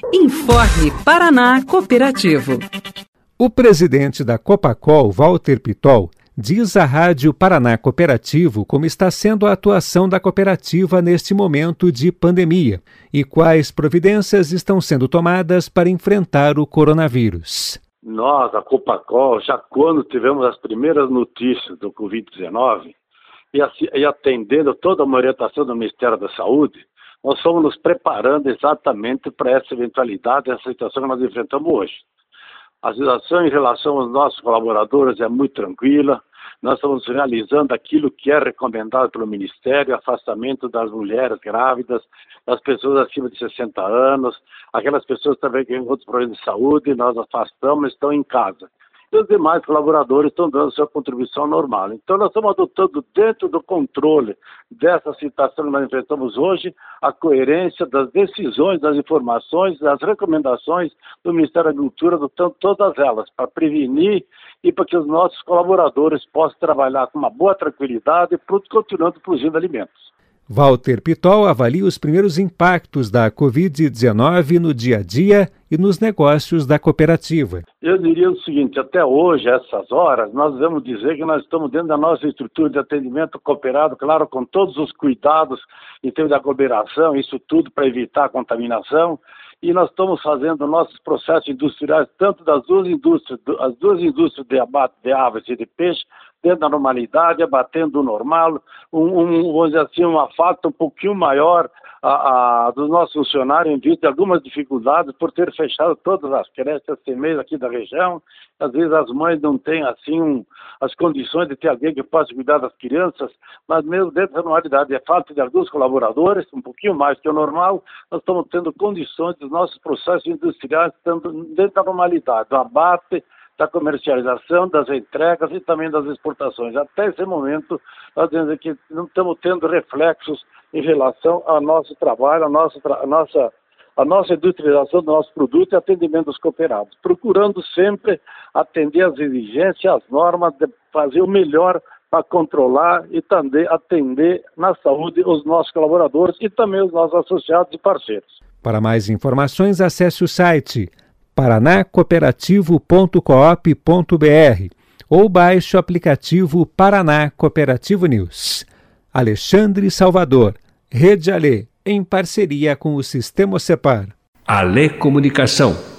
Informe Paraná Cooperativo. O presidente da Copacol, Walter Pitol, diz à Rádio Paraná Cooperativo como está sendo a atuação da cooperativa neste momento de pandemia e quais providências estão sendo tomadas para enfrentar o coronavírus. Nós, a Copacol, já quando tivemos as primeiras notícias do Covid-19 e atendendo toda uma orientação do Ministério da Saúde, nós fomos nos preparando exatamente para essa eventualidade, essa situação que nós enfrentamos hoje. A situação em relação aos nossos colaboradores é muito tranquila. Nós estamos realizando aquilo que é recomendado pelo Ministério, afastamento das mulheres grávidas, das pessoas acima de 60 anos, aquelas pessoas também que têm outros problemas de saúde, nós afastamos, estão em casa. E os demais colaboradores estão dando sua contribuição normal. Então, nós estamos adotando, dentro do controle dessa situação que nós enfrentamos hoje, a coerência das decisões, das informações, das recomendações do Ministério da Agricultura, adotando todas elas, para prevenir e para que os nossos colaboradores possam trabalhar com uma boa tranquilidade, continuando produzindo alimentos. Walter Pitol avalia os primeiros impactos da Covid-19 no dia a dia e nos negócios da cooperativa. Eu diria o seguinte, até hoje, a essas horas, nós devemos dizer que nós estamos dentro da nossa estrutura de atendimento cooperado, claro, com todos os cuidados em termos de aglomeração, isso tudo para evitar a contaminação, e nós estamos fazendo nossos processos industriais, tanto das duas indústrias, as duas indústrias de abate de aves e de peixe, dentro da normalidade, abatendo o normal, vamos dizer assim, uma falta um pouquinho maior dos nossos funcionários em vista de algumas dificuldades por ter fechado todas as creches esse mês aqui da região. Às vezes as mães não têm assim as condições de ter alguém que possa cuidar das crianças, mas mesmo dentro da normalidade, é falta de alguns colaboradores, um pouquinho mais que o normal, nós estamos tendo condições dos nossos processos industriais dentro da normalidade, do abate, da comercialização, das entregas e também das exportações. Até esse momento, nós dizemos que não estamos tendo reflexos em relação ao nosso trabalho, a nossa industrialização do nosso produto e atendimento dos cooperados, procurando sempre atender às exigências, às normas, de fazer o melhor para controlar e também atender na saúde os nossos colaboradores e também os nossos associados e parceiros. Para mais informações, acesse o site paranacooperativo.coop.br ou baixe o aplicativo Paraná Cooperativo News. Alexandre Salvador, Rede Alê, em parceria com o Sistema Cepar. Alê Comunicação.